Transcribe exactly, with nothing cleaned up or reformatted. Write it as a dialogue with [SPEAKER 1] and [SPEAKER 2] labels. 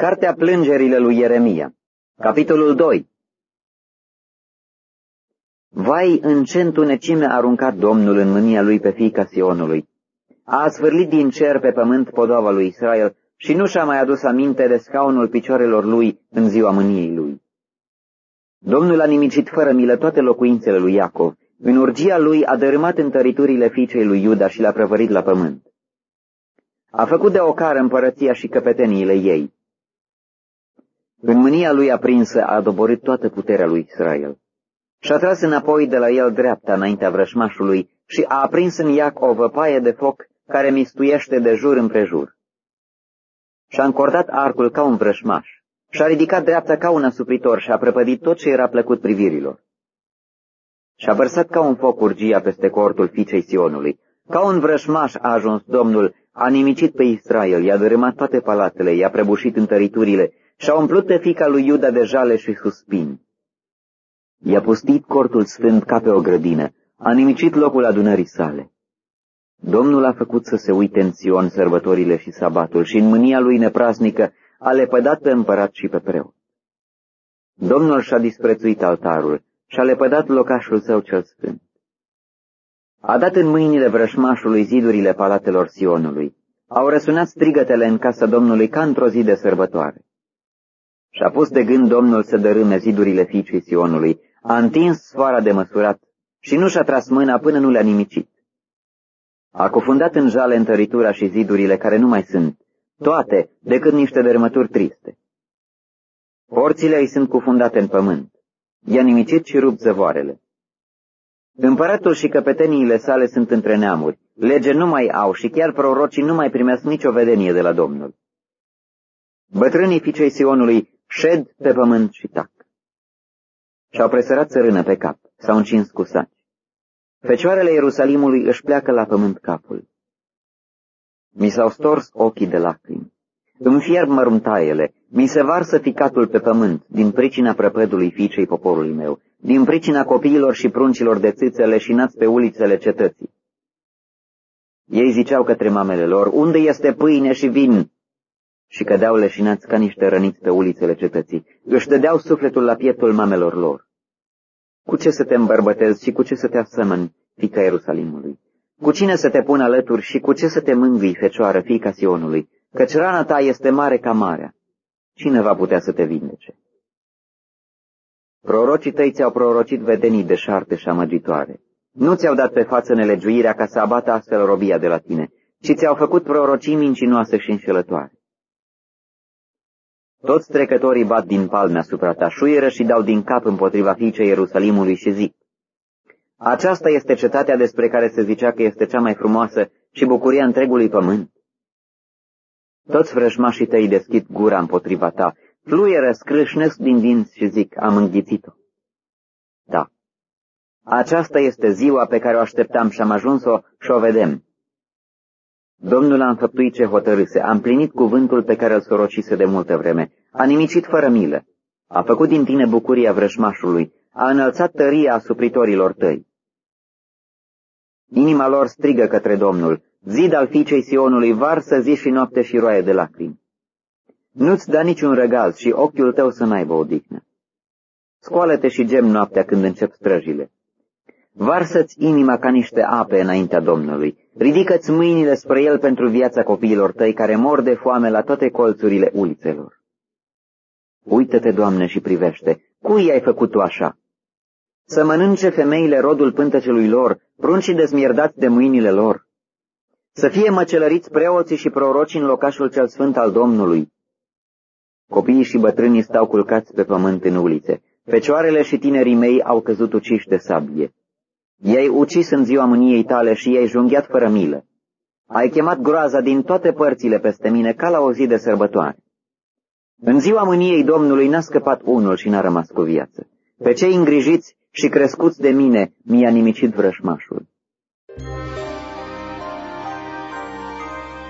[SPEAKER 1] Cartea plângerile lui Ieremia, capitolul doi. Vai, în ce întunecime a aruncat Domnul în mânia lui pe fiica Sionului. A asvârlit din cer pe pământ podoaba lui Israel și nu și-a mai adus aminte de scaunul picioarelor lui în ziua mâniei lui. Domnul a nimicit fără milă toate locuințele lui Iacov. În urgia lui a dărâmat întăriturile fiicei lui Iuda și l-a prăvărit la pământ. A făcut de ocară împărăția și căpeteniile ei. În mânia lui aprinsă a doborât toată puterea lui Israel. Și-a tras înapoi de la el dreapta înaintea vrășmașului și a aprins în Iac o văpaie de foc care mistuiește de jur împrejur. Și-a încordat arcul ca un vrășmaș, și-a ridicat dreapta ca un asupritor și-a prăpădit tot ce era plăcut privirilor. Și-a vărsat ca un foc urgia peste cortul fiicei Sionului. Ca un vrășmaș a ajuns Domnul, a nimicit pe Israel, i-a dărâmat toate palatele, i-a prăbușit întăriturile și-a umplut pe fiica lui Iuda de jale și suspini. I-a pustit cortul sfânt ca pe o grădină, a nimicit locul adunării sale. Domnul a făcut să se uite în Sion sărbătorile și sabatul și în mânia lui nepraznică a lepădat pe împărat și pe preot. Domnul și-a disprețuit altarul și-a lepădat locașul său cel sfânt. A dat în mâinile vrășmașului zidurile palatelor Sionului. Au răsunat strigătele în casa Domnului ca într-o zi de sărbătoare. Și-a pus de gând Domnul să dărâme zidurile fiicei Sionului, a întins sfoara de măsurat și nu și-a tras mâna până nu le-a nimicit. A cufundat în jale întăritura și zidurile care nu mai sunt, toate decât niște dărâmături triste. Porțile îi sunt cufundate în pământ, i-a nimicit și rupt zăvoarele. Împăratul și căpeteniile sale sunt între neamuri, lege nu mai au și chiar prorocii nu mai primesc nicio vedenie de la Domnul. Bătrânii fiicei Sionului șed pe pământ și tac. Și-au presărat țărână pe cap, s-au încins cu saci. Fecioarele Ierusalimului își pleacă la pământ capul. Mi s-au stors ochii de lacrimi. Îmi fierb măruntaiele, mi se varsă ficatul pe pământ, din pricina prăpădului fiicei poporului meu, din pricina copiilor și pruncilor de țâțe leșinați pe ulițele cetății. Ei ziceau către mamele lor, unde este pâine și vin? Și cădeau leșinați ca niște răniți pe ulițele cetății, își dădeau sufletul la pieptul mamelor lor. Cu ce să te îmbărbătezi și cu ce să te asemăni, fiica Ierusalimului? Cu cine să te pun alături și cu ce să te mângâi, fecioară, fiica Sionului? Căci rana ta este mare ca marea. Cine va putea să te vindece? Prorocii tăi ți-au prorocit vedenii deșarte și amăgitoare. Nu ți-au dat pe față nelegiuirea ca să abată astfel robia de la tine, ci ți-au făcut prorocii mincinoase și înșelătoare. Toți trecătorii bat din palme asupra ta, șuieră și dau din cap împotriva fiicei Ierusalimului și zic: aceasta este cetatea despre care se zicea că este cea mai frumoasă și bucuria întregului pământ. Toți vrăjmașii tăi deschid gura împotriva ta, fluieră, scrâșnesc din dinți și zic: am înghițit-o. Da, aceasta este ziua pe care o așteptam și am ajuns-o și o vedem. Domnul a înfăptuit ce hotărâse, a împlinit cuvântul pe care îl sorocise de multă vreme, a nimicit fără milă, a făcut din tine bucuria vrăjmașului, a înălțat tăria asupritorilor tăi. Inima lor strigă către Domnul, zid al fiicei Sionului, varsă zi și noapte și roaie de lacrimi. Nu-ți da niciun răgaz și ochiul tău să n-aibă odihnă. Scoală-te și gem noaptea când încep străjile. Varsă-ți inima ca niște ape înaintea Domnului. Ridică-ți mâinile spre El pentru viața copiilor tăi care mor de foame la toate colțurile ulițelor. Uită-te, Doamne, și privește. Cui ai făcut tu așa? Să mănânce femeile rodul pântecelui lor, pruncii dezmierdați de mâinile lor. Să fie măcelăriți preoții și prorocii în locașul cel sfânt al Domnului. Copiii și bătrânii stau culcați pe pământ în ulițe. Fecioarele și tinerii mei au căzut uciși de sabie. I-ai ucis în ziua mâniei tale și i-ai junghiat fără milă. Ai chemat groaza din toate părțile peste mine ca la o zi de sărbătoare. În ziua mâniei Domnului n-a scăpat unul și n-a rămas cu viață. Pe cei îngrijiți și crescuți de mine mi-a nimicit vrășmașul.